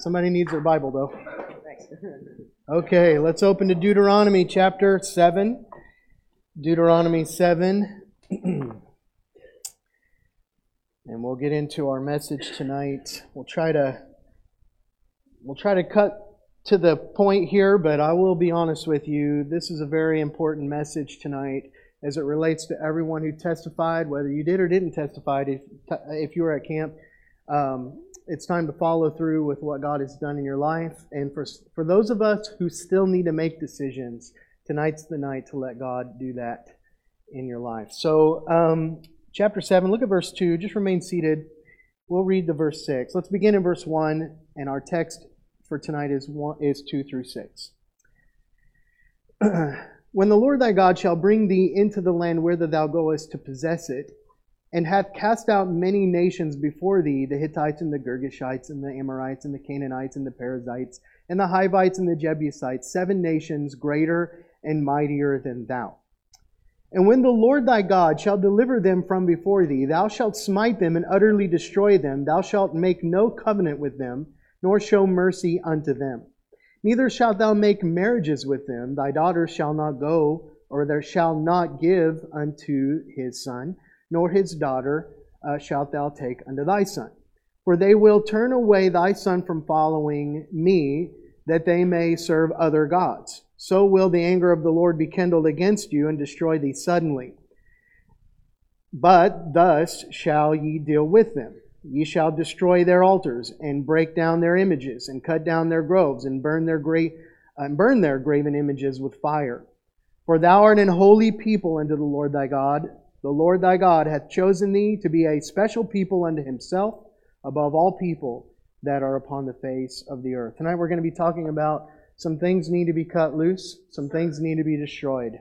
Somebody needs their Bible, though. Okay, let's open to Deuteronomy chapter 7. Deuteronomy 7. And we'll get into our message tonight. We'll try to cut to the point here, but I will be honest with you. This is a very important message tonight as it relates to everyone who testified, whether you did or didn't testify. If you were at camp, it's time to follow through with what God has done in your life. And for those of us who still need to make decisions, tonight's the night to let God do that in your life. So, chapter 7, look at verse 2. Just remain seated. We'll read the verse 6. Let's begin in verse 1, and our text for tonight is 2 through 6. When the Lord thy God shall bring thee into the land whither thou goest to possess it, and hath cast out many nations before thee, the Hittites and the Girgashites and the Amorites and the Canaanites and the Perizzites and the Hivites and the Jebusites, 7 nations greater and mightier than thou. And when the Lord thy God shall deliver them from before thee, thou shalt smite them and utterly destroy them. Thou shalt make no covenant with them, nor show mercy unto them. Neither shalt thou make marriages with them. Thy daughter shall not go, or there shall not give unto his son, nor his daughter shalt thou take unto thy son. For they will turn away thy son from following me, that they may serve other gods. So will the anger of the Lord be kindled against you, and destroy thee suddenly. But thus shall ye deal with them. Ye shall destroy their altars, and break down their images, and cut down their groves, and burn their graven images with fire. For thou art an holy people unto the Lord thy God. The Lord thy God hath chosen thee to be a special people unto himself, above all people that are upon the face of the earth. Tonight we're going to be talking about some things need to be cut loose, some things need to be destroyed.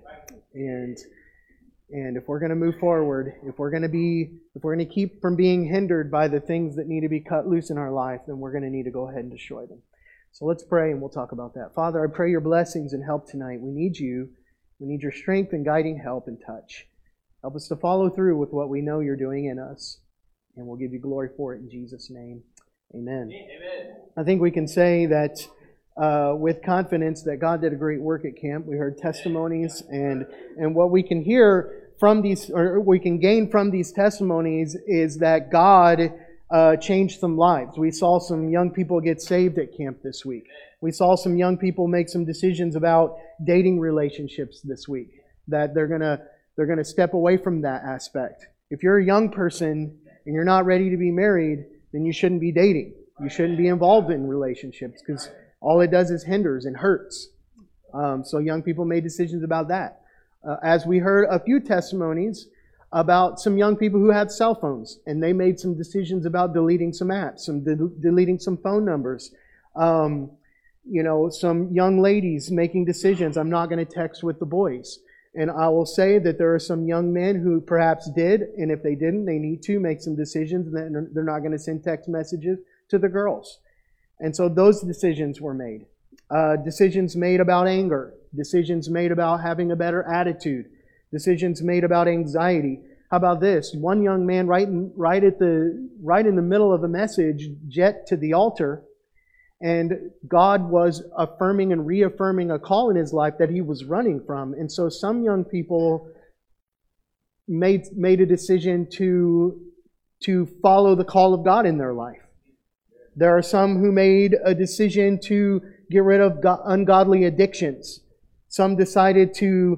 And if we're going to move forward, if we're going to keep from being hindered by the things that need to be cut loose in our life, then we're going to need to go ahead and destroy them. So let's pray and we'll talk about that. Father, I pray your blessings and help tonight. We need you. We need your strength and guiding help and touch. Help us to follow through with what we know you're doing in us. And we'll give you glory for it in Jesus' name. Amen. Amen. I think we can say that with confidence that God did a great work at camp. We heard testimonies, and what we can hear from these, or we can gain from these testimonies, is that God changed some lives. We saw some young people get saved at camp this week. We saw some young people make some decisions about dating relationships this week, that they're gonna step away from that aspect. If you're a young person and you're not ready to be married, then you shouldn't be dating. You shouldn't be involved in relationships, because all it does is hinders and hurts. So young people made decisions about that. As we heard a few testimonies about some young people who had cell phones, and they made some decisions about deleting some apps, deleting some phone numbers. Some young ladies making decisions, I'm not going to text with the boys. And I will say that there are some young men who perhaps did, and if they didn't, they need to make some decisions that they're not going to send text messages to the girls. And so those decisions were made. Decisions made about anger. Decisions made about having a better attitude. Decisions made about anxiety. How about this? One young man right in the middle of a message jet to the altar, and God was affirming and reaffirming a call in his life that he was running from. And so some young people made a decision to follow the call of God in their life. There are some who made a decision to get rid of ungodly addictions. Some decided to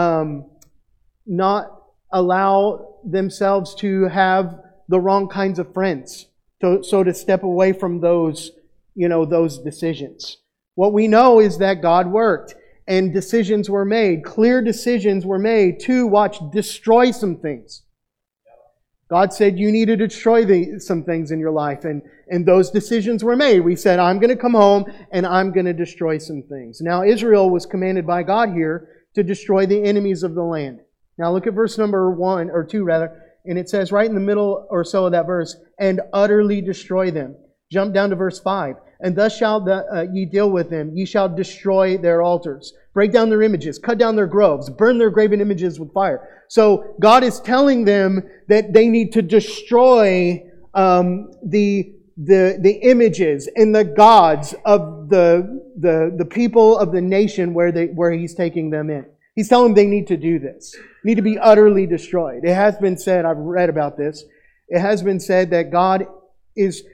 not allow themselves to have the wrong kinds of friends. So to step away from those decisions. What we know is that God worked and decisions were made. Clear decisions were made to destroy some things. God said you need to destroy some things in your life, and those decisions were made. We said, I'm going to come home and I'm going to destroy some things. Now, Israel was commanded by God here to destroy the enemies of the land. Now, look at verse number 2, and it says right in the middle or so of that verse, and utterly destroy them. Jump down to verse 5. And thus shall ye deal with them. Ye shall destroy their altars. Break down their images. Cut down their groves. Burn their graven images with fire. So God is telling them that they need to destroy the the images and the gods of the people of the nation where He's taking them in. He's telling them they need to do this. Need to be utterly destroyed. It has been said, I've read about this, it has been said that God is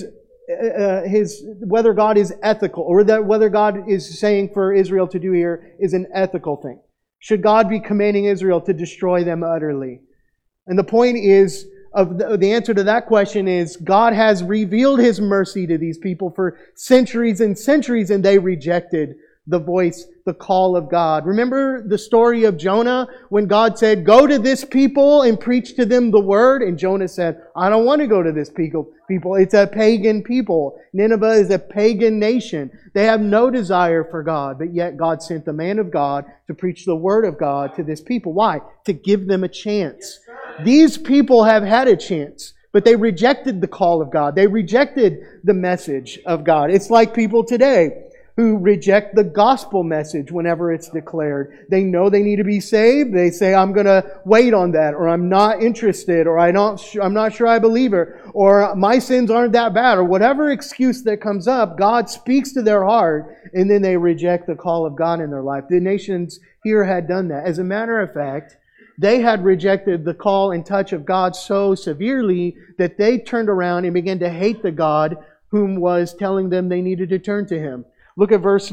whether God is ethical or that whether God is saying for Israel to do here is an ethical thing. Should God be commanding Israel to destroy them utterly? And the point is, the answer to that question is God has revealed His mercy to these people for centuries and centuries, and they rejected the voice, the call of God. Remember the story of Jonah when God said, "Go to this people and preach to them the word." And Jonah said, "I don't want to go to this people. It's a pagan people. Nineveh is a pagan nation. They have no desire for God." But yet God sent the man of God to preach the word of God to this people. Why? To give them a chance. These people have had a chance, but they rejected the call of God. They rejected the message of God. It's like people today who reject the gospel message whenever it's declared. They know they need to be saved. They say, "I'm going to wait on that," or "I'm not interested," or I'm not sure I believe it," or "my sins aren't that bad," or whatever excuse that comes up. God speaks to their heart, and then they reject the call of God in their life. The nations here had done that. As a matter of fact, they had rejected the call and touch of God so severely that they turned around and began to hate the God whom was telling them they needed to turn to Him. Look at verse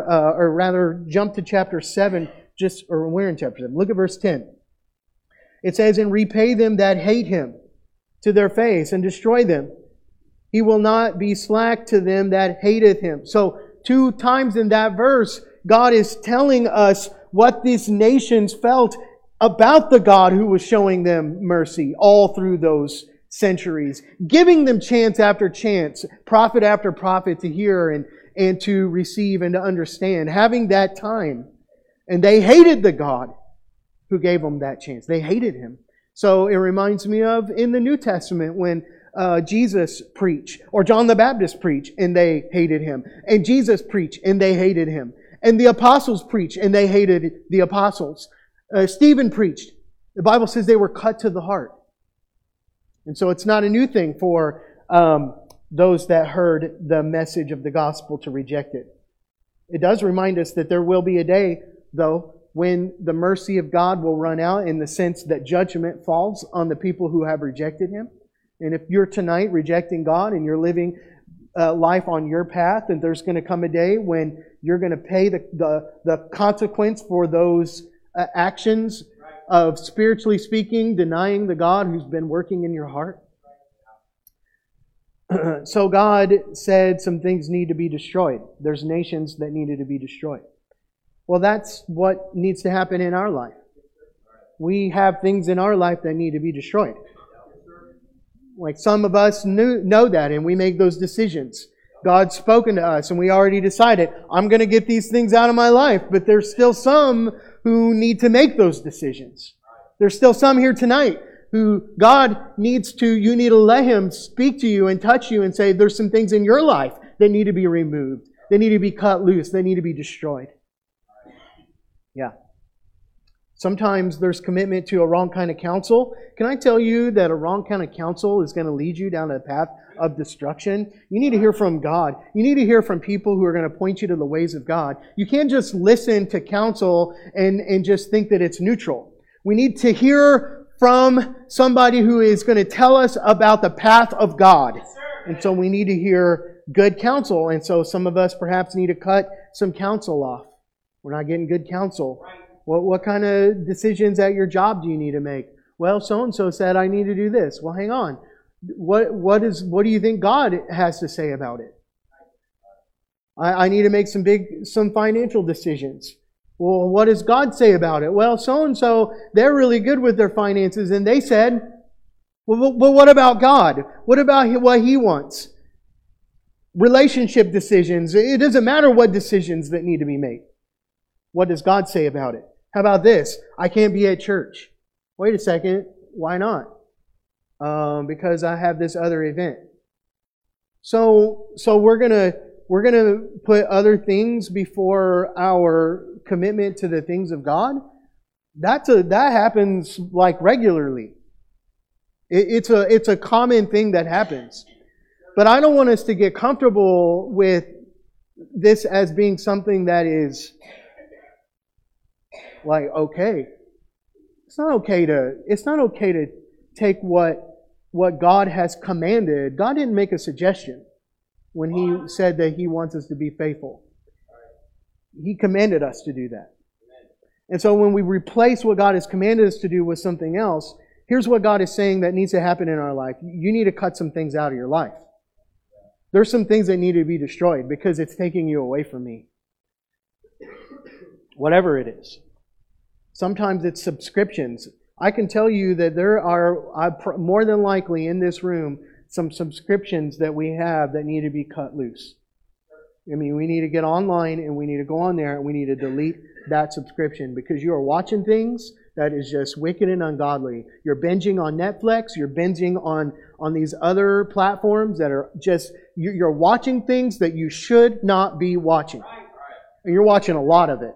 jump to chapter 7, we're in chapter 7. Look at verse 10. It says, "And repay them that hate Him to their face, and destroy them. He will not be slack to them that hateth Him." So 2 times in that verse, God is telling us what these nations felt about the God who was showing them mercy all through those centuries, giving them chance after chance, prophet after prophet to hear and to receive and to understand, having that time. And they hated the God who gave them that chance. They hated Him. So it reminds me of in the New Testament when Jesus preached, or John the Baptist preached, and they hated Him. And Jesus preached, and they hated Him. And the apostles preached, and they hated the apostles. Stephen preached. The Bible says they were cut to the heart. And so it's not a new thing for those that heard the message of the gospel to reject it. It does remind us that there will be a day, though, when the mercy of God will run out in the sense that judgment falls on the people who have rejected Him. And if you're tonight rejecting God and you're living life on your path, and there's going to come a day when you're going to pay the consequence for those actions of, spiritually speaking, denying the God who's been working in your heart. So God said some things need to be destroyed. There's nations that needed to be destroyed. Well, that's what needs to happen in our life. We have things in our life that need to be destroyed. Like some of us know that, and we make those decisions. God's spoken to us, and we already decided, I'm going to get these things out of my life. But there's still some who need to make those decisions. There's still some here tonight who you need to let Him speak to you and touch you and say, there's some things in your life that need to be removed. They need to be cut loose. They need to be destroyed. Yeah. Sometimes there's commitment to a wrong kind of counsel. Can I tell you that a wrong kind of counsel is going to lead you down a path of destruction? You need to hear from God. You need to hear from people who are going to point you to the ways of God. You can't just listen to counsel and just think that it's neutral. We need to hear from somebody who is going to tell us about the path of God. And so we need to hear good counsel. And so some of us perhaps need to cut some counsel off. We're not getting good counsel. What kind of decisions at your job do you need to make? Well, so-and-so said I need to do this. Well, hang on. What do you think God has to say about it? I need to make some financial decisions. Well, what does God say about it? Well, so-and-so, they're really good with their finances, and they said, well, what about God? What about what He wants? Relationship decisions. It doesn't matter what decisions that need to be made. What does God say about it? How about this? I can't be at church. Wait a second. Why not? Because I have this other event. So we're gonna put other things before our commitment to the things of God. That happens like regularly. It's a common thing that happens. But I don't want us to get comfortable with this as being something that is like, okay. It's not okay to take what God has commanded. God didn't make a suggestion when He said that He wants us to be faithful. He commanded us to do that. And so when we replace what God has commanded us to do with something else, here's what God is saying that needs to happen in our life. You need to cut some things out of your life. There's some things that need to be destroyed because it's taking you away from me. Whatever it is. Sometimes it's subscriptions. I can tell you that there are, more than likely in this room, some subscriptions that we have that need to be cut loose. I mean, we need to get online and we need to go on there and we need to delete that subscription because you are watching things that is just wicked and ungodly. You're binging on Netflix. You're binging on these other platforms that are just, you're watching things that you should not be watching. And you're watching a lot of it.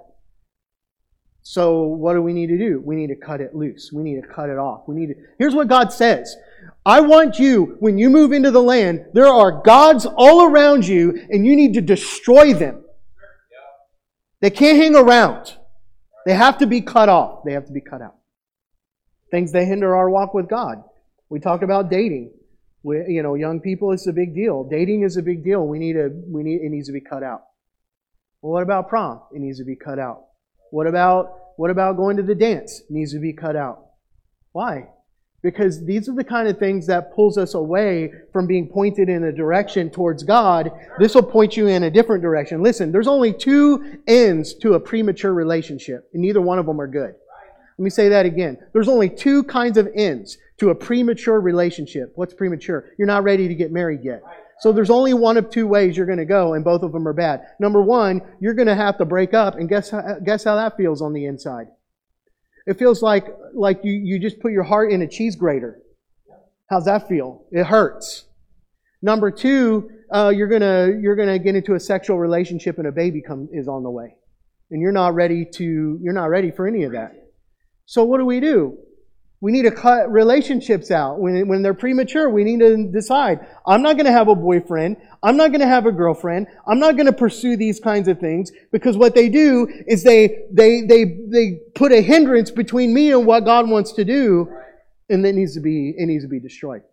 So what do we need to do? We need to cut it loose. We need to cut it off. Here's what God says. I want you, when you move into the land, there are gods all around you and you need to destroy them. They can't hang around. They have to be cut off. They have to be cut out. Things that hinder our walk with God. We talked about dating. Young people, it's a big deal. Dating is a big deal. It needs to be cut out. Well, what about prom? It needs to be cut out. What about going to the dance? It needs to be cut out. Why? Because these are the kind of things that pulls us away from being pointed in a direction towards God. This will point you in a different direction. Listen, there's only two ends to a premature relationship, and neither one of them are good. Let me say that again. There's only two kinds of ends to a premature relationship. What's premature? You're not ready to get married yet. So there's only one of two ways you're going to go, and both of them are bad. Number one, you're going to have to break up, and guess how that feels on the inside? It feels like you just put your heart in a cheese grater. How's that feel? It hurts. Number two, you're gonna get into a sexual relationship, and a baby is on the way, and you're not ready for any of that. So what do? We need to cut relationships out. When they're premature, we need to decide, I'm not going to have a boyfriend. I'm not going to have a girlfriend. I'm not going to pursue these kinds of things because what they do is they put a hindrance between me and what God wants to do, and it needs to be destroyed.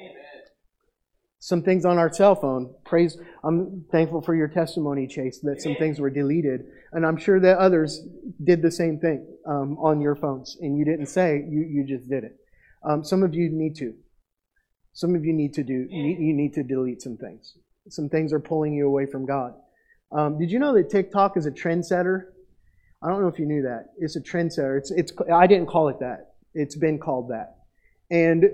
Some things on our cell phone. I'm thankful for your testimony, Chase, that some things were deleted. And I'm sure that others did the same thing on your phones. And you didn't say, you just did it. Some of you need to. Some of you need to delete some things. Some things are pulling you away from God. Did you know that TikTok is a trendsetter? I don't know if you knew that. It's a trendsetter. I didn't call it that. It's been called that. And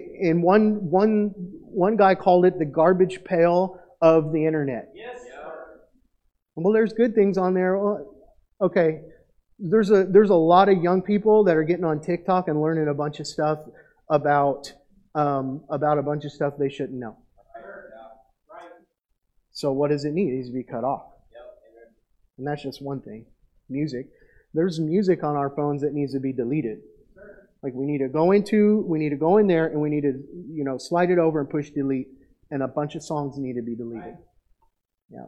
one guy called it the garbage pail of the internet. Yes. Well, there's good things on there. Well, okay, there's a lot of young people that are getting on TikTok and learning a bunch of stuff about a bunch of stuff they shouldn't know. So what does it need? It needs to be cut off. And that's just one thing. Music. There's music on our phones that needs to be deleted. Like we need to go in there and we need to, slide it over and push delete, and a bunch of songs need to be deleted. Yeah.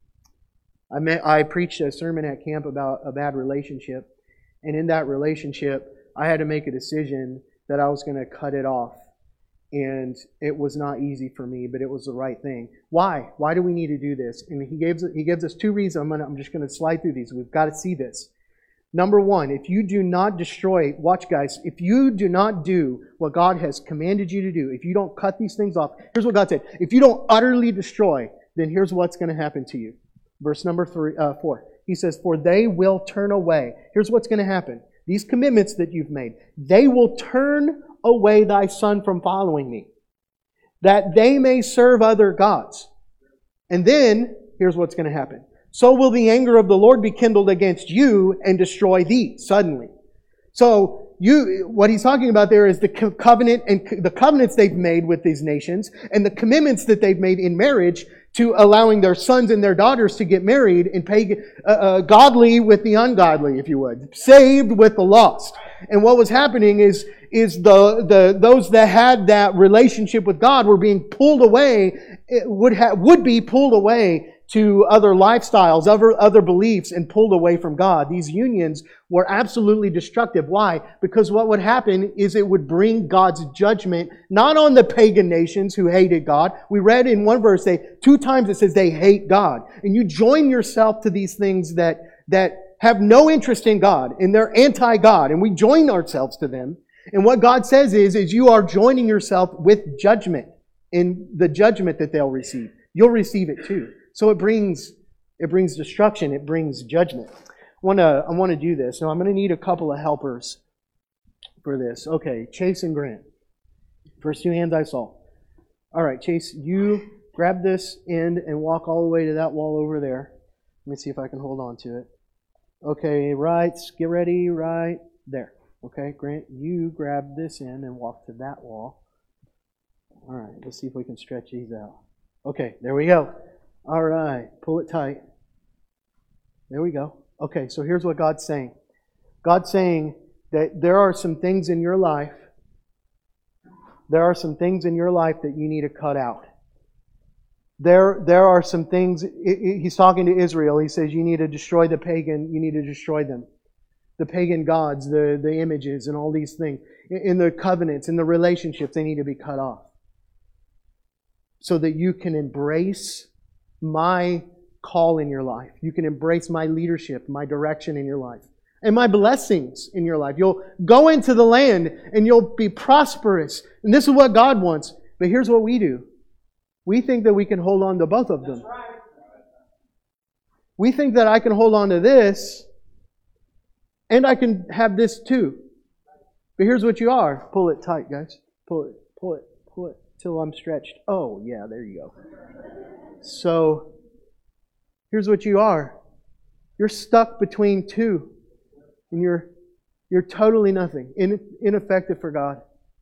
I preached a sermon at camp about a bad relationship, and in that relationship, I had to make a decision that I was going to cut it off. And it was not easy for me, but it was the right thing. Why? Why do we need to do this? And he gives us two reasons. I'm just going to slide through these. We've got to see this. Number one, if you do not destroy, watch guys, if you do not do what God has commanded you to do, if you don't cut these things off, here's what God said. If you don't utterly destroy, then here's what's going to happen to you. Verse number 4. He says, for they will turn away. Here's what's going to happen. These commitments that you've made, they will turn away thy son from following me, that they may serve other gods. And then, here's what's going to happen. So will the anger of the Lord be kindled against you and destroy thee suddenly. So what he's talking about there is the covenant and the covenants they've made with these nations and the commitments that they've made in marriage to allowing their sons and their daughters to get married and pay godly with the ungodly, if you would, saved with the lost. And what was happening is those that had that relationship with God were being pulled away, would be pulled away to other lifestyles, other beliefs, and pulled away from God. These unions were absolutely destructive. Why? Because what would happen is it would bring God's judgment, not on the pagan nations who hated God. We read in one verse, 2 times it says they hate God. And you join yourself to these things that have no interest in God, and they're anti-God, and we join ourselves to them. And what God says is you are joining yourself with judgment in the judgment that they'll receive. You'll receive it too. So it brings destruction. It brings judgment. I want to do this. Now I'm going to need a couple of helpers for this. Okay, Chase and Grant. First 2 hands I saw. All right, Chase, you grab this end and walk all the way to that wall over there. Let me see if I can hold on to it. Okay, right. Get ready. Right there. Okay, Grant, you grab this end and walk to that wall. All right, let's see if we can stretch these out. Okay, there we go. All right, pull it tight. There we go. Okay, so here's what God's saying. God's saying that there are some things in your life. There are some things in your life that you need to cut out. There are some things. He's talking to Israel. He says you need to destroy the pagan. You need to destroy them. The pagan gods, the images, and all these things. In the covenants, in the relationships, they need to be cut off. So that you can embrace my call in your life. You can embrace my leadership, my direction in your life, and my blessings in your life. You'll go into the land and you'll be prosperous. And this is what God wants. But here's what we do. We think that we can hold on to both of them. We think that I can hold on to this and I can have this too. But here's what you are. Pull it tight, guys. Pull it till I'm stretched. Oh, yeah, there you go. So, here's what you are. You're stuck between two. And you're totally nothing. Ineffective for God.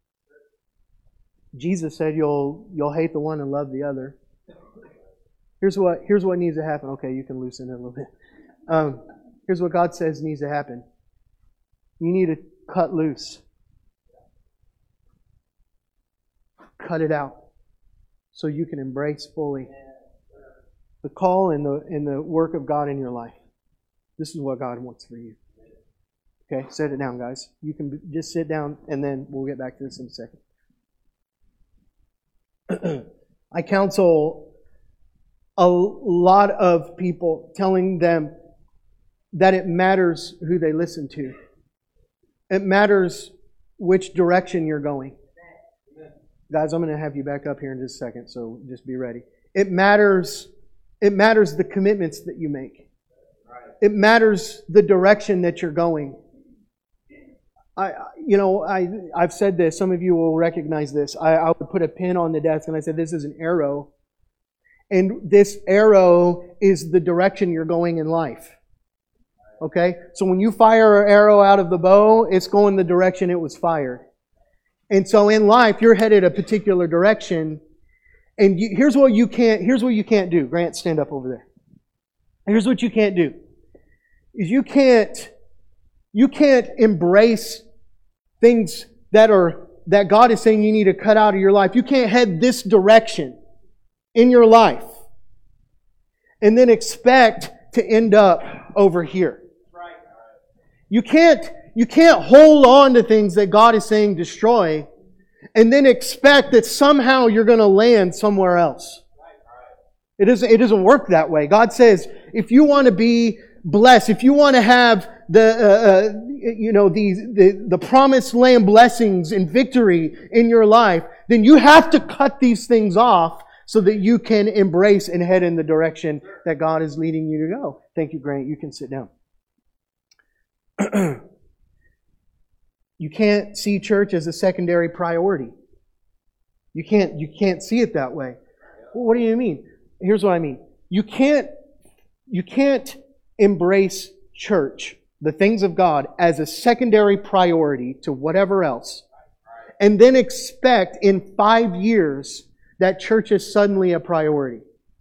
Jesus said you'll hate the one and love the other. Here's what needs to happen. Okay, you can loosen it a little bit. Here's what God says needs to happen. You need to cut loose. Cut it out so you can embrace fully the call and the work of God in your life. This is what God wants for you. Okay, set it down, guys. You can just sit down and then we'll get back to this in a second. I counsel a lot of people, telling them that it matters who they listen to. It matters which direction you're going. Guys, I'm going to have you back up here in just a second, so just be ready. It matters the commitments that you make. It matters the direction that you're going. I've said this. Some of you will recognize this. I would put a pin on the desk and I said, this is an arrow. And this arrow is the direction you're going in life. Okay? So when you fire an arrow out of the bow, it's going the direction it was fired. And so in life, you're headed a particular direction. And here's what you can't do. Grant, stand up over there. Here's what you can't do. Is you can't embrace things that God is saying you need to cut out of your life. You can't head this direction in your life and then expect to end up over here. You can't hold on to things that God is saying destroy and then expect that somehow you're going to land somewhere else. It doesn't work that way. God says, if you want to be blessed, if you want to have the promised land blessings and victory in your life, then you have to cut these things off so that you can embrace and head in the direction that God is leading you to go. Thank you, Grant. You can sit down. You can't see church as a secondary priority. You can't see it that way. Well, what do you mean? Here's what I mean. You can't embrace church, the things of God, as a secondary priority to whatever else, and then expect in 5 years that church is suddenly a priority.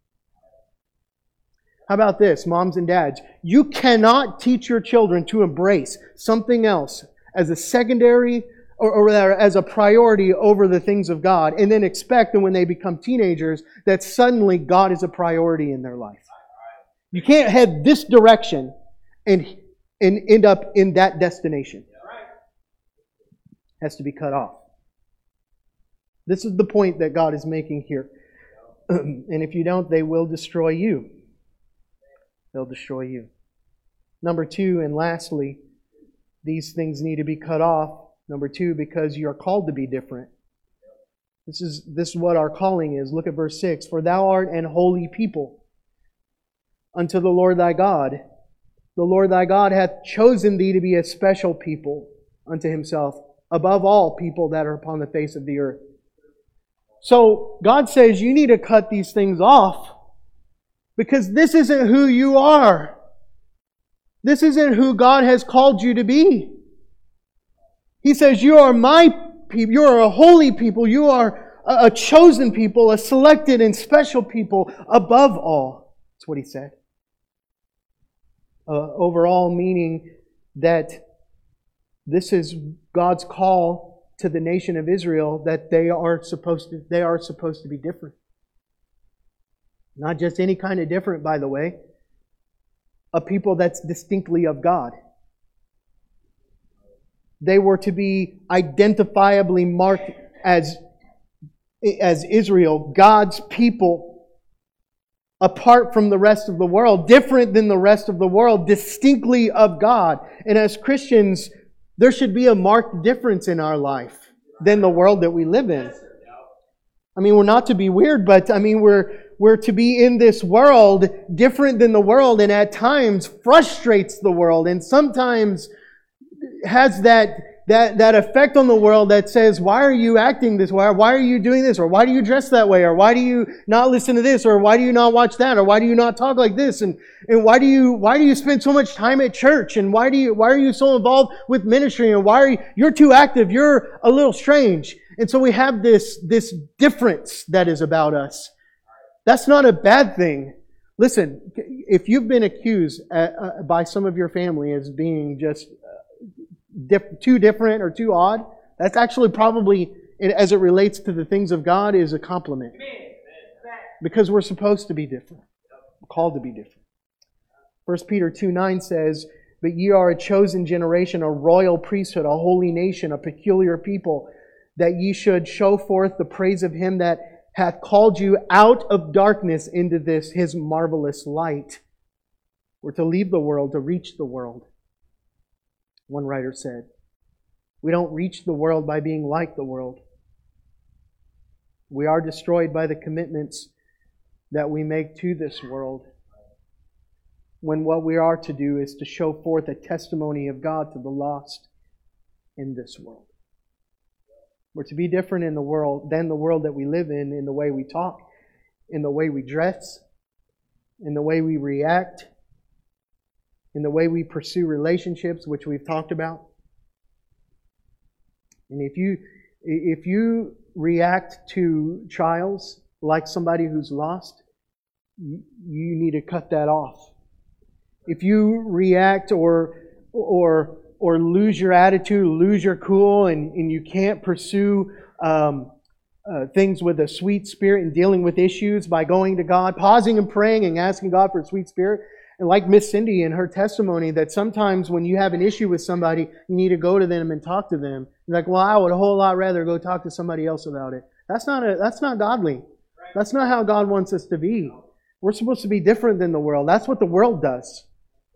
How about this, moms and dads? You cannot teach your children to embrace something else as a secondary or rather as a priority over the things of God, and then expect that when they become teenagers that suddenly God is a priority in their life. You can't head this direction and end up in that destination. It has to be cut off. This is the point that God is making here. And if you don't, they will destroy you. They'll destroy you. Number 2, and lastly, these things need to be cut off. Number 2, because you are called to be different. This is what our calling is. Look at verse 6. For thou art an holy people unto the Lord thy God. The Lord thy God hath chosen thee to be a special people unto Himself, above all people that are upon the face of the earth. So God says you need to cut these things off because this isn't who you are. This isn't who God has called you to be. He says you are my people. You are a holy people. You are a chosen people, a selected and special people above all. That's what He said. Overall meaning that this is God's call to the nation of Israel, that they are supposed to be different. Not just any kind of different, by the way. A people that's distinctly of God. They were to be identifiably marked as Israel, God's people, apart from the rest of the world, different than the rest of the world, distinctly of God. And as Christians, there should be a marked difference in our life than the world that we live in. I mean, we're not to be weird, but I mean, we're to be in this world different than the world, and at times frustrates the world, and sometimes has that effect on the world that says, why are you acting this way? Or why are you doing this? Or why do you dress that way? Or why do you not listen to this? Or why do you not watch that? Or why do you not talk like this? And why do you spend so much time at church? And why are you so involved with ministry? And you're too active? You're a little strange. And so we have this difference that is about us. That's not a bad thing. Listen, if you've been accused by some of your family as being just too different or too odd, that's actually probably, as it relates to the things of God, is a compliment. Because we're supposed to be different. We're called to be different. 1 Peter 2:9 says, but ye are a chosen generation, a royal priesthood, a holy nation, a peculiar people, that ye should show forth the praise of Him that hath called you out of darkness into this His marvelous light. We're to leave the world to reach the world. One writer said, we don't reach the world by being like the world. We are destroyed by the commitments that we make to this world, when what we are to do is to show forth a testimony of God to the lost in this world. We're to be different in the world than the world that we live in the way we talk, in the way we dress, in the way we react, in the way we pursue relationships, which we've talked about. And if you react to trials like somebody who's lost, you need to cut that off. If you react or lose your attitude, lose your cool, and you can't pursue things with a sweet spirit and dealing with issues by going to God, pausing and praying and asking God for a sweet spirit. And like Miss Cindy in her testimony, that sometimes when you have an issue with somebody, you need to go to them and talk to them. You're like, well, I would a whole lot rather go talk to somebody else about it. That's not godly. That's not how God wants us to be. We're supposed to be different than the world. That's what the world does.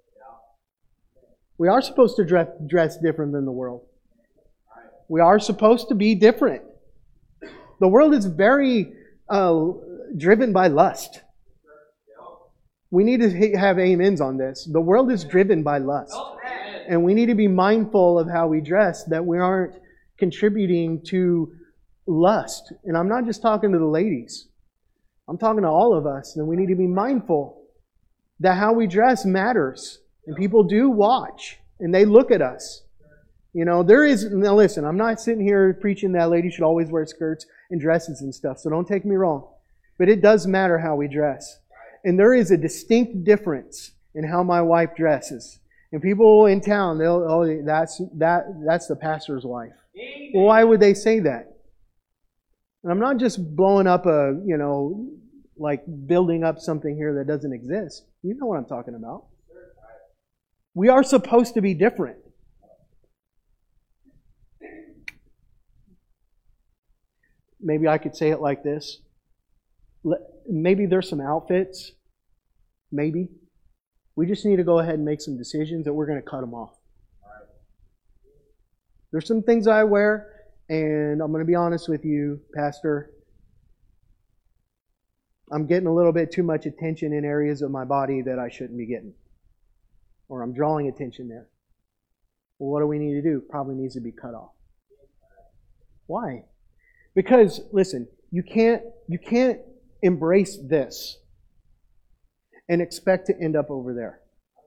We are supposed to dress different than the world. We are supposed to be different. The world is very driven by lust. We need to have amens on this. The world is driven by lust. And we need to be mindful of how we dress, that we aren't contributing to lust. And I'm not just talking to the ladies. I'm talking to all of us. And we need to be mindful that how we dress matters. And people do watch. And they look at us. You know, now listen, I'm not sitting here preaching that ladies should always wear skirts and dresses and stuff. So don't take me wrong. But it does matter how we dress. And there is a distinct difference in how my wife dresses And people in town, that's the pastor's wife. Amen. Well, why would they say that? And I'm not just blowing up like building up something here that doesn't exist. You know what I'm talking about. We are supposed to be different. Maybe I could say it like this. Maybe there's some outfits. Maybe. We just need to go ahead and make some decisions that we're going to cut them off. There's some things I wear, and I'm going to be honest with you, Pastor. I'm getting a little bit too much attention in areas of my body that I shouldn't be getting. Or I'm drawing attention there. Well, what do we need to do? Probably needs to be cut off. Why? Because, listen, you can't embrace this and expect to end up over there.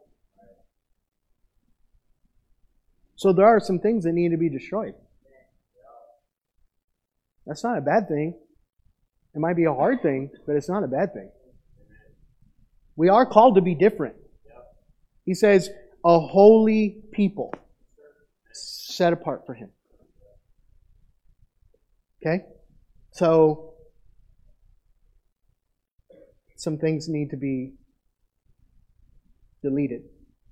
So there are some things that need to be destroyed. That's not a bad thing. It might be a hard thing, but it's not a bad thing. We are called to be different. He says, a holy people set apart for Him. Okay? So, some things need to be deleted.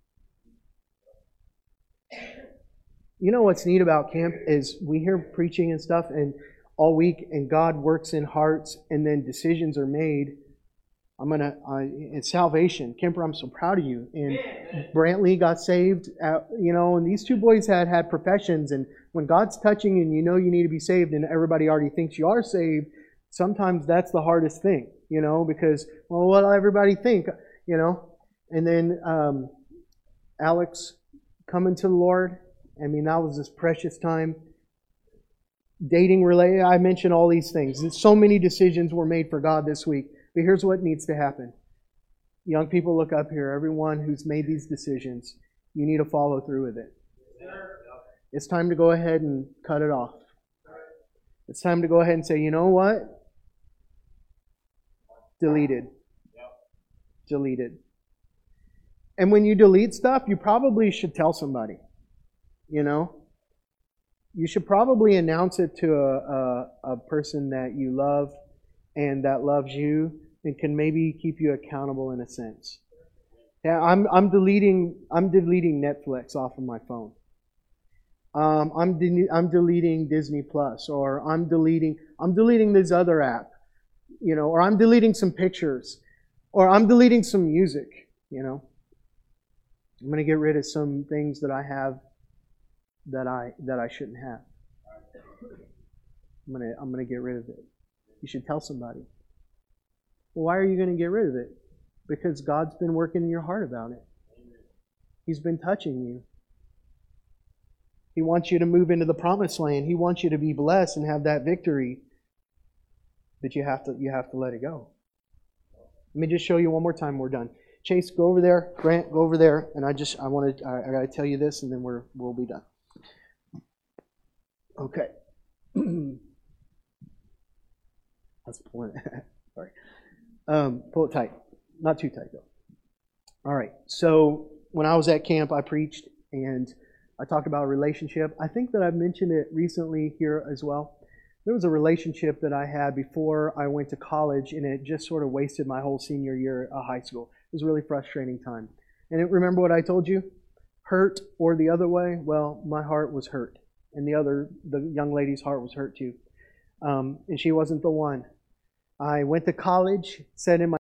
You know what's neat about camp is we hear preaching and stuff and all week, and God works in hearts, and then decisions are made. It's salvation. Kemper, I'm so proud of you. And Brantley got saved, and these two boys had professions, and when God's touching and you need to be saved and everybody already thinks you are saved, sometimes that's the hardest thing, because, well, what'll everybody think, And then Alex coming to the Lord, that was this precious time. Dating related, I mentioned all these things. And so many decisions were made for God this week. But here's what needs to happen. Young people, look up here. Everyone who's made these decisions, you need to follow through with it. It's time to go ahead and cut it off. It's time to go ahead and say, you know what? Deleted. Deleted. And when you delete stuff, you probably should tell somebody. You should probably announce it to a person that you love and that loves you and can maybe keep you accountable in a sense. Yeah, I'm deleting Netflix off of my phone. I'm deleting Disney Plus, or I'm deleting this other app, or I'm deleting some pictures, or I'm deleting some music, I'm going to get rid of some things that I have that I shouldn't have. I'm going to get rid of it. You should tell somebody. Well, why are you going to get rid of it? Because God's been working in your heart about it. He's been touching you. He wants you to move into the promised land. He wants you to be blessed and have that victory. But you have to let it go. Let me just show you one more time. We're done. Chase, go over there. Grant, go over there. And I got to tell you this, and then we'll be done. Okay. Let's pull it. Sorry. Pull it tight. Not too tight, though. All right. So when I was at camp, I preached, and I talked about a relationship. I think that I've mentioned it recently here as well. There was a relationship that I had before I went to college, and it just sort of wasted my whole senior year of high school. It was a really frustrating time. And remember what I told you? Hurt or the other way? Well, my heart was hurt. And the young lady's heart was hurt too. And she wasn't the one. I went to college, said in my